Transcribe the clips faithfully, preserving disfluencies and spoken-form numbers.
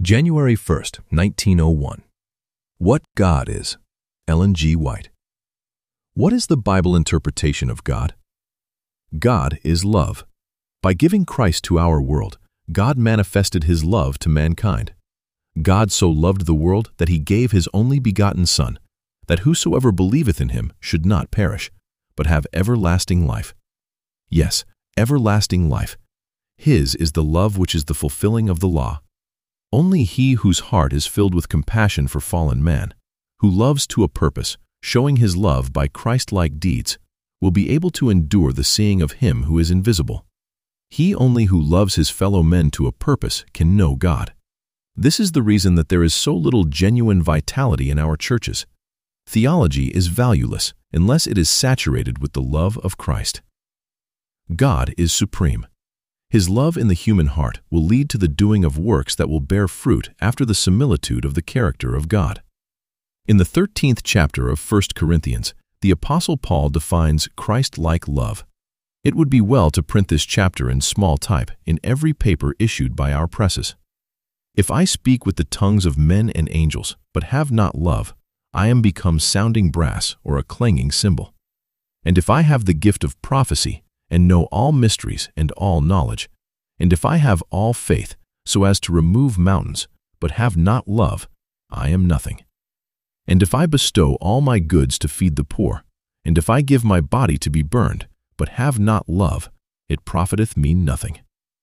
January first, nineteen oh one. What God is. Ellen G. White. What is the Bible interpretation of God? God is love. By giving Christ to our world, God manifested his love to mankind. God so loved the world that he gave his only begotten Son, that whosoever believeth in him should not perish, but have everlasting life. Yes, everlasting life. His is the love which is the fulfilling of the law. Only he whose heart is filled with compassion for fallen man, who loves to a purpose, showing his love by Christ-like deeds, will be able to endure the seeing of him who is invisible. He only who loves his fellow men to a purpose can know God. This is the reason that there is so little genuine vitality in our churches. Theology is valueless unless it is saturated with the love of Christ. God is supreme. His love in the human heart will lead to the doing of works that will bear fruit after the similitude of the character of God. In the thirteenth chapter of First Corinthians, the Apostle Paul defines Christ-like love. It would be well to print this chapter in small type in every paper issued by our presses. If I speak with the tongues of men and angels, but have not love, I am become sounding brass or a clanging cymbal. And if I have the gift of prophecy, and know all mysteries and all knowledge, and if I have all faith so as to remove mountains, but have not love, I am nothing. And if I bestow all my goods to feed the poor, and if I give my body to be burned, but have not love, it profiteth me nothing.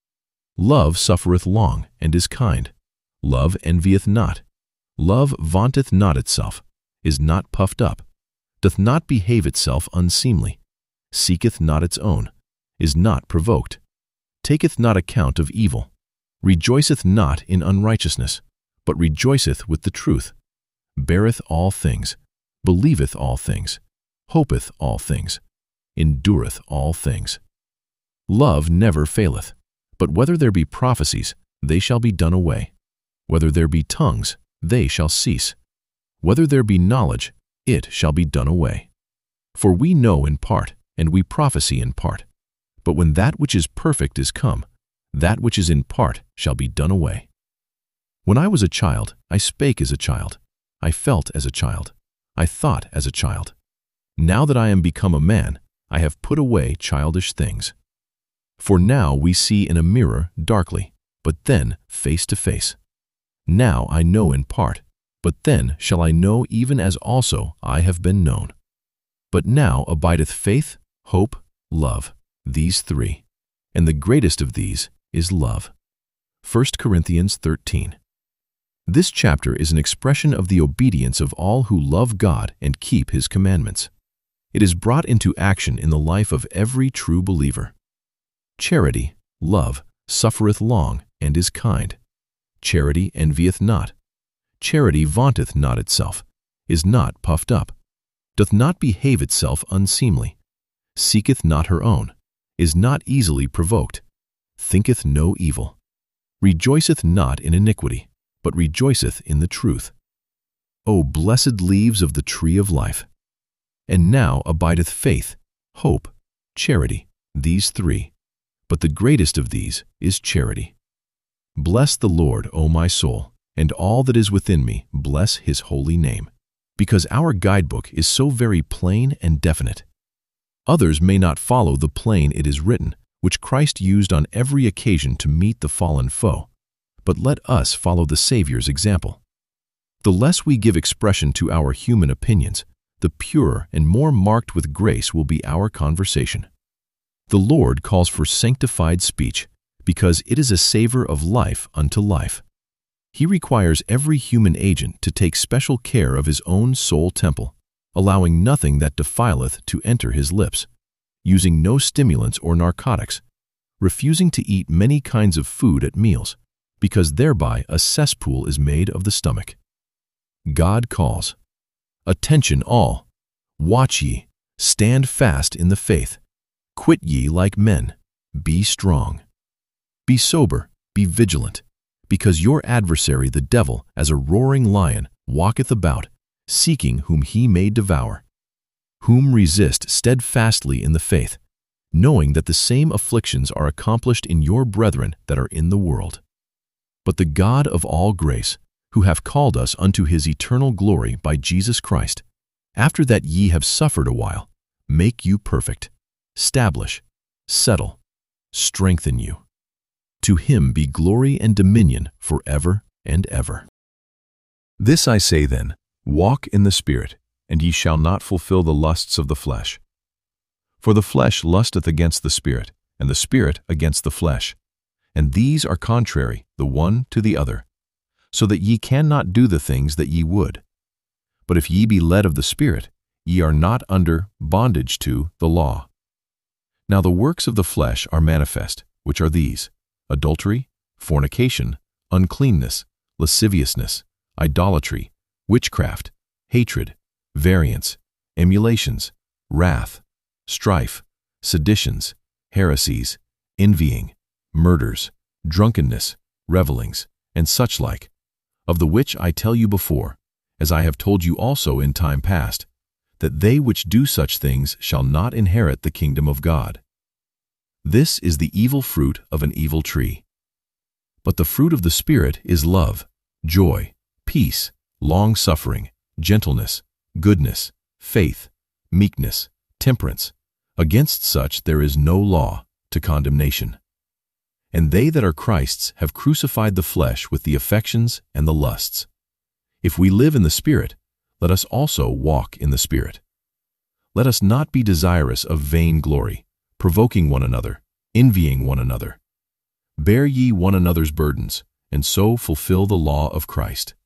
Love suffereth long, and is kind. Love envieth not. Love vaunteth not itself, is not puffed up, doth not behave itself unseemly, seeketh not its own, is not provoked, taketh not account of evil, rejoiceth not in unrighteousness, but rejoiceth with the truth, beareth all things, believeth all things, hopeth all things, endureth all things. Love never faileth, but whether there be prophecies, they shall be done away. Whether there be tongues, they shall cease. Whether there be knowledge, it shall be done away. For we know in part, and we prophesy in part. But when that which is perfect is come, that which is in part shall be done away. When I was a child, I spake as a child. I felt as a child. I thought as a child. Now that I am become a man, I have put away childish things. For now we see in a mirror darkly, but then face to face. Now I know in part, but then shall I know even as also I have been known. But now abideth faith, hope, love, these three, and the greatest of these is love. First Corinthians thirteen. This chapter is an expression of the obedience of all who love God and keep his commandments. It is brought into action in the life of every true believer. Charity, love, suffereth long, and is kind. Charity envieth not. Charity vaunteth not itself, is not puffed up, doth not behave itself unseemly, seeketh not her own, is not easily provoked, thinketh no evil, rejoiceth not in iniquity, but rejoiceth in the truth. O blessed leaves of the tree of life! And now abideth faith, hope, charity, these three, but the greatest of these is charity. Bless the Lord, O my soul, and all that is within me, bless his holy name, because our guidebook is so very plain and definite. Others may not follow the plain it is written, which Christ used on every occasion to meet the fallen foe, but let us follow the Savior's example. The less we give expression to our human opinions, the purer and more marked with grace will be our conversation. The Lord calls for sanctified speech, because it is a savor of life unto life. He requires every human agent to take special care of his own soul temple, allowing nothing that defileth to enter his lips, using no stimulants or narcotics, refusing to eat many kinds of food at meals, because thereby a cesspool is made of the stomach. God calls, "Attention all! Watch ye, stand fast in the faith. Quit ye like men, be strong. Be sober, be vigilant, because your adversary the devil, as a roaring lion, walketh about, seeking whom he may devour. Whom resist steadfastly in the faith, knowing that the same afflictions are accomplished in your brethren that are in the world." but the God of all grace, who hath called us unto his eternal glory by Jesus Christ, after that ye have suffered a while, make you perfect, establish, settle, strengthen you. To him be glory and dominion forever and ever. This I say then, walk in the Spirit, and ye shall not fulfill the lusts of the flesh. For the flesh lusteth against the Spirit, and the Spirit against the flesh. And these are contrary the one to the other, so that ye cannot do the things that ye would. But if ye be led of the Spirit, ye are not under bondage to the law. Now the works of the flesh are manifest, which are these: adultery, fornication, uncleanness, lasciviousness, idolatry, witchcraft, hatred, variance, emulations, wrath, strife, seditions, heresies, envying, murders, drunkenness, revellings, and such like, of the which I tell you before, as I have told you also in time past, that they which do such things shall not inherit the kingdom of God. This is the evil fruit of an evil tree. But the fruit of the Spirit is love, joy, peace, long-suffering, gentleness, goodness, faith, meekness, temperance. Against such there is no law to condemnation. And they that are Christ's have crucified the flesh with the affections and the lusts. If we live in the Spirit, let us also walk in the Spirit. Let us not be desirous of vain glory, provoking one another, envying one another. Bear ye one another's burdens, and so fulfill the law of Christ.